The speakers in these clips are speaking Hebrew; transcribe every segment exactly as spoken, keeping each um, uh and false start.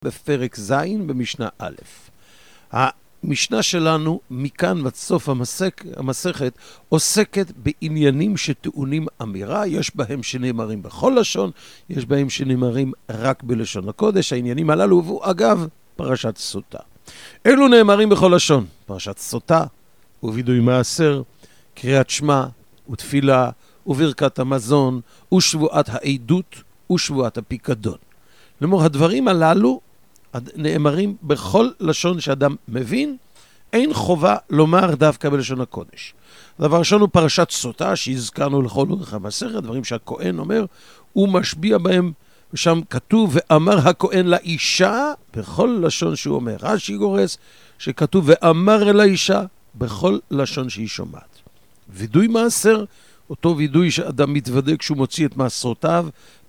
בפרק ז' במשנה א'. המשנה שלנו מכאן ועד סוף המסק, המסכת עוסקת בעניינים שטעונים אמירה, יש בהם שנאמרים בכל לשון, יש בהם שנאמרים רק בלשון הקודש. העניינים הללו הובאו אגב פרשת סוטה. אלו נאמרים בכל לשון: פרשת סוטה ווידוי מעשר, קריאת שמע ותפילה וברכת המזון ושבועת העדות ושבועת הפיקדון. כלומר, הדברים הללו נאמרים בכל לשון שאדם מבין, אין חובה לומר דווקא בלשון הקודש. דבר ראשון הוא פרשת סוטה, שהזכרנו לכל אורך המסכת, דברים שהכהן אומר, הוא משביע בהם, ושם כתוב, ואמר הכהן לאישה, בכל לשון שהוא אומר. רש"י גורס שכתוב, ואמר אל האישה, בכל לשון שהיא שומעת. וידוי מעשר, אותו וידוי שאדם מתוודה כשהוא מוציא את מעשרותיו,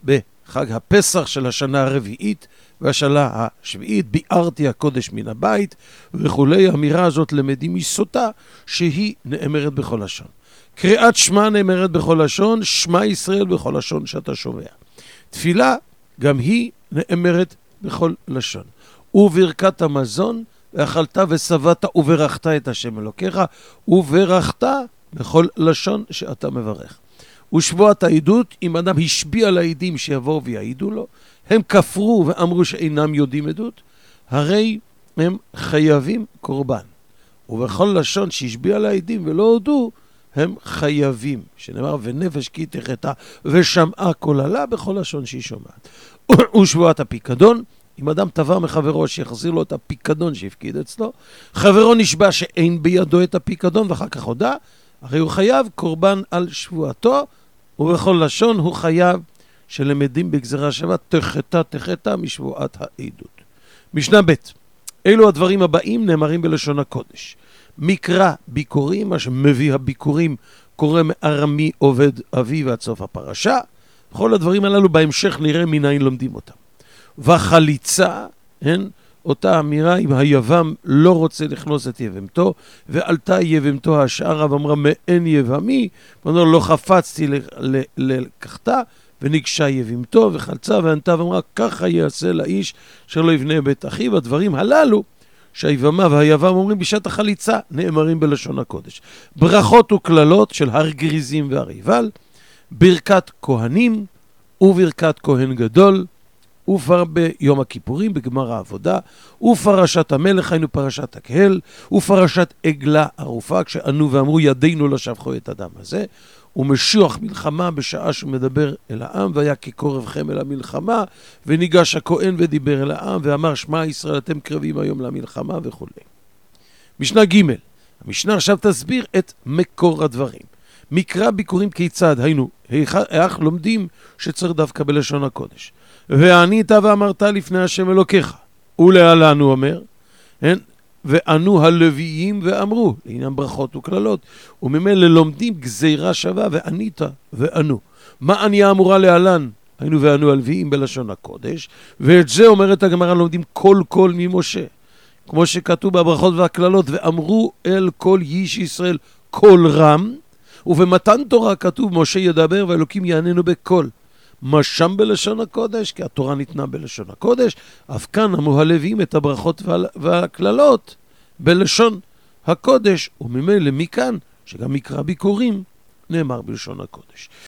בחג הפסח של השנה הרביעית והשנה השביעית, ביארתי הקודש מן הבית וכולי. האמירה הזאת למדים מסוטה שהיא נאמרת בכל לשון. קריאת שמע נאמרת בכל לשון, שמע ישראל בכל לשון שאתה שומע. תפילה גם היא נאמרת בכל לשון. וברכת המזון, ואכלת ושבעת וברכת את השם אלוקיך, וברכת בכל לשון שאתה מברך. ושבועת העדות, אם אדם השביע לעדים שיבואו ויעידו לו, הם כפרו ואמרו שאינם יודעים עדות, הרי הם חייבים קורבן. ובכל לשון שהשביע לעדים ולא הודו, הם חייבים. שנאמר, ונפש כי תחתה ושמעה כל עלה, בכל לשון שהיא שומעת. ושבועת הפיקדון, אם אדם תבע מחברו שיחזיר לו את הפיקדון שהפקיד אצלו, חברו נשבע שאין בידו את הפיקדון ואחר כך הודע, הרי הוא חייב קורבן על שבועתו, ובכל לשון הוא חייב שלמדים בגזרה שווה תחתה תחתה משבועת העדות. משנה ב'. אלו הדברים הבאים נאמרים בלשון הקודש. מקרא ביקורים, מה שמביא הביקורים קורא מארמי עובד אבי ועד סוף הפרשה. כל הדברים הללו בהמשך נראה מניין לומדים אותם. וחליצה, הן אותה אמירה, אם היבם לא רוצה לכנוס את יבמתו, ועלתה יבמתו השערה ואמרה מאין יבמי, ואמרה לא חפצתי לקחתה, ונגשה יבמתו וחלצה וענתה ואמרה ככה יעשה לאיש שלא יבנה בית אחיו. הדברים הללו שהיבמה והיבם אומרים בשעת החליצה נאמרים בלשון הקודש. ברכות וכללות של הר גריזים והריבל, ברכת כהנים וברכת כהן גדול, ופר ביום הכיפורים בגמר העבודה, ופרשת המלך, היינו פרשת הקהל, ופרשת עגלה ערופה, כשענו ואמרו ידינו לא שפכו את הדם הזה, ומשיח מלחמה בשעה שהוא מדבר אל העם, והיה כקורבכם אל המלחמה, וניגש הכהן ודיבר אל העם, ואמר שמע ישראל אתם קרבים היום למלחמה וכו'. משנה ג'. המשנה עכשיו תסביר את מקור הדברים. מקרא ביקורים כיצד, היינו, איך לומדים שצריך דווקא בלשון הקודש. וענית ואמרת לפני השם אלוקיך, ולהלן הוא אומר, וענו הלוויים ואמרו, לעניין ברכות וכללות, וממילא לומדים גזירה שווה, וענית וענו. מה עניה אמורה להלן? היינו וענו הלוויים בלשון הקודש, ואת זה אומרת הגמרא לומדים כל כל ממשה. כמו שכתוב בברכות והכללות, ואמרו אל כל איש ישראל כל רם, ובמתן תורה כתוב משה ידבר ואלוקים יעננו בקול. מה שם בלשון הקודש? כי התורה ניתנה בלשון הקודש, אף כאן אמרו הלוויים את הברכות והכללות בלשון הקודש, וממילא מכאן שגם מקרא ביקורים נאמר בלשון הקודש.